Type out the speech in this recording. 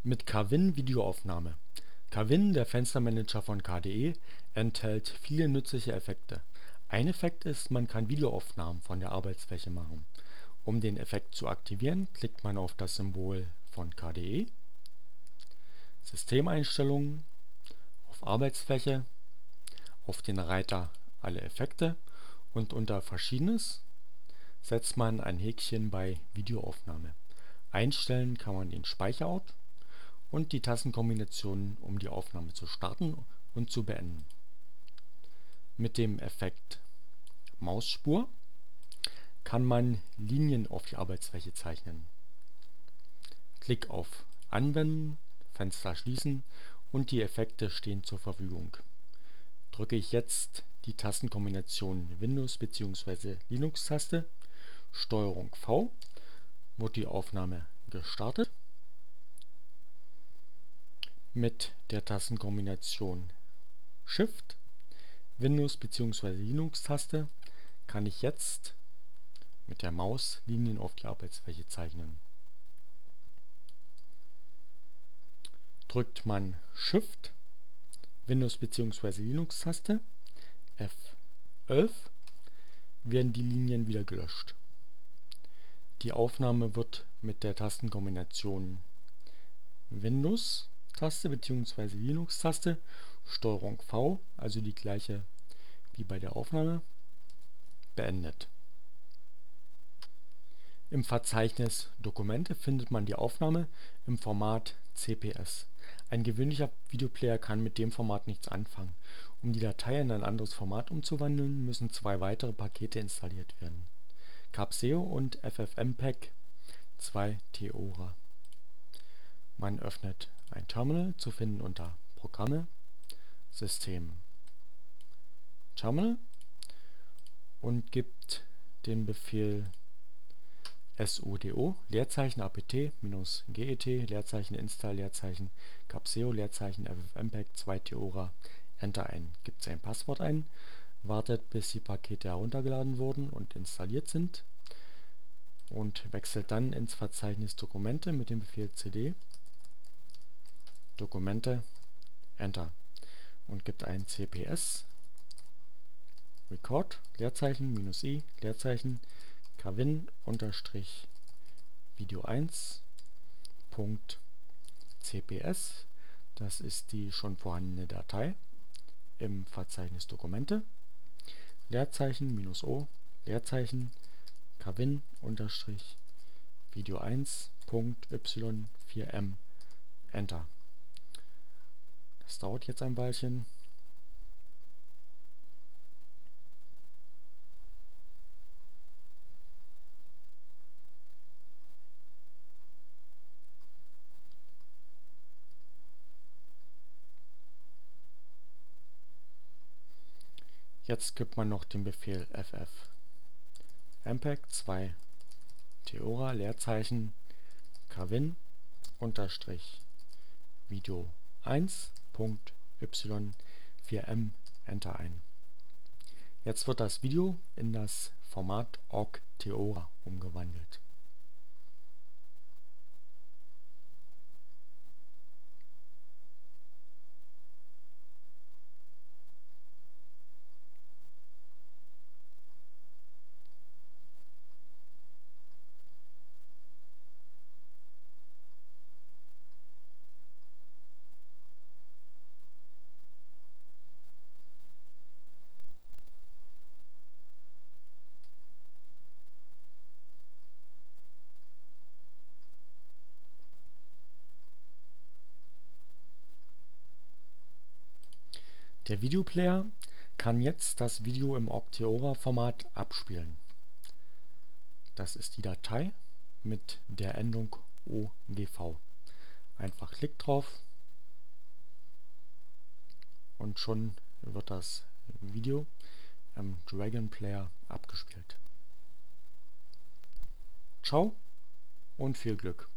Mit Kavin Videoaufnahme. Kavin, der Fenstermanager von KDE, enthält viele nützliche Effekte. Ein Effekt ist, man kann Videoaufnahmen von der Arbeitsfläche machen. Um den Effekt zu aktivieren, klickt man auf das Symbol von KDE, Systemeinstellungen, auf Arbeitsfläche, auf den Reiter Alle Effekte und unter Verschiedenes setzt man ein Häkchen bei Videoaufnahme. Einstellen kann man den Speicherort und die Tastenkombinationen, um die Aufnahme zu starten und zu beenden. Mit dem Effekt Mausspur kann man Linien auf die Arbeitsfläche zeichnen. Klick auf Anwenden, Fenster schließen und die Effekte stehen zur Verfügung. Drücke ich jetzt die Tastenkombination Windows bzw. Linux-Taste, STRG V, wird die Aufnahme gestartet. Mit der Tastenkombination Shift, Windows bzw. Linux-Taste kann ich jetzt mit der Maus Linien auf die Arbeitsfläche zeichnen. Drückt man Shift, Windows bzw. Linux-Taste, F11, werden die Linien wieder gelöscht. Die Aufnahme wird mit der Tastenkombination Windows-Taste bzw. Linux-Taste, STRG V, also die gleiche wie bei der Aufnahme, beendet. Im Verzeichnis Dokumente findet man die Aufnahme im Format CPS. Ein gewöhnlicher Videoplayer kann mit dem Format nichts anfangen. Um die Datei in ein anderes Format umzuwandeln, müssen zwei weitere Pakete installiert werden: Capseo und FFmpeg 2 Theora. Man öffnet ein Terminal, zu finden unter Programme, System, Terminal, und gibt den Befehl sudo Leerzeichen apt-get Leerzeichen install Leerzeichen Capseo Leerzeichen FFmpeg 2 Theora Enter ein. Gibt sein Passwort ein, wartet bis die Pakete heruntergeladen wurden und installiert sind und wechselt dann ins Verzeichnis Dokumente mit dem Befehl cd Dokumente Enter und gibt ein cps record Leerzeichen -i Leerzeichen Kavin-video1.cps. Das ist die schon vorhandene Datei im Verzeichnis Dokumente. Leerzeichen -o Leerzeichen Kavin-video1.y4m Enter. Das dauert jetzt ein Weilchen. Jetzt gibt man noch den Befehl FFmpeg 2 Theora Leerzeichen Kavin-video1.y4m Enter ein. Jetzt wird das Video in das Format OGG Theora umgewandelt. Der Videoplayer kann jetzt das Video im OGG Theora Format abspielen. Das ist die Datei mit der Endung OGV. Einfach Klick drauf und schon wird das Video im Dragon Player abgespielt. Ciao und viel Glück!